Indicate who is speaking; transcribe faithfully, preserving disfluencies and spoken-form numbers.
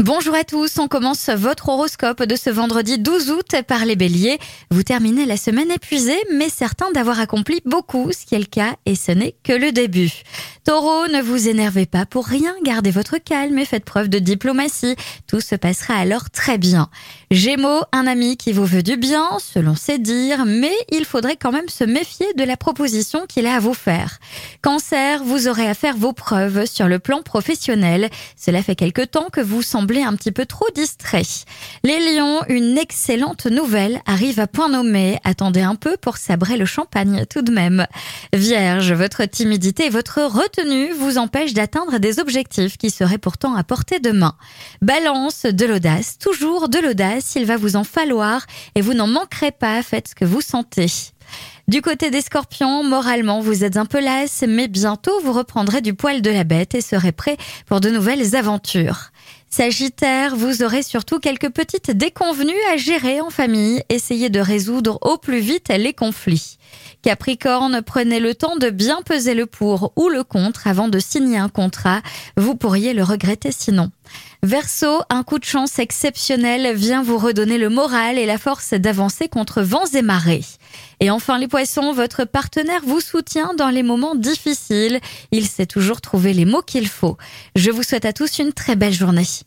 Speaker 1: Bonjour à tous, on commence votre horoscope de ce vendredi douze août par les béliers. Vous terminez la semaine épuisée, mais certain d'avoir accompli beaucoup, ce qui est le cas, et ce n'est que le début. Taureau, ne vous énervez pas pour rien, gardez votre calme et faites preuve de diplomatie. Tout se passera alors très bien. Gémeaux, un ami qui vous veut du bien, selon ses dires, mais il faudrait quand même se méfier de la proposition qu'il a à vous faire. Cancer, vous aurez à faire vos preuves sur le plan professionnel. Cela fait quelque temps que vous semblez un petit peu trop distrait. Les lions, une excellente nouvelle arrive à point nommé. Attendez un peu pour sabrer le champagne tout de même. Vierge, votre timidité et votre retenue vous empêchent d'atteindre des objectifs qui seraient pourtant à portée de main. Balance, de l'audace, toujours de l'audace, il va vous en falloir et vous n'en manquerez pas, faites ce que vous sentez. Du côté des scorpions, moralement, vous êtes un peu lasse, mais bientôt vous reprendrez du poil de la bête et serez prêt pour de nouvelles aventures. Sagittaire, vous aurez surtout quelques petites déconvenues à gérer en famille. Essayez de résoudre au plus vite les conflits. Capricorne, prenez le temps de bien peser le pour ou le contre avant de signer un contrat. Vous pourriez le regretter sinon. Verseau, un coup de chance exceptionnel vient vous redonner le moral et la force d'avancer contre vents et marées. Et enfin les poissons, votre partenaire vous soutient dans les moments difficiles. Il sait toujours trouver les mots qu'il faut. Je vous souhaite à tous une très belle journée.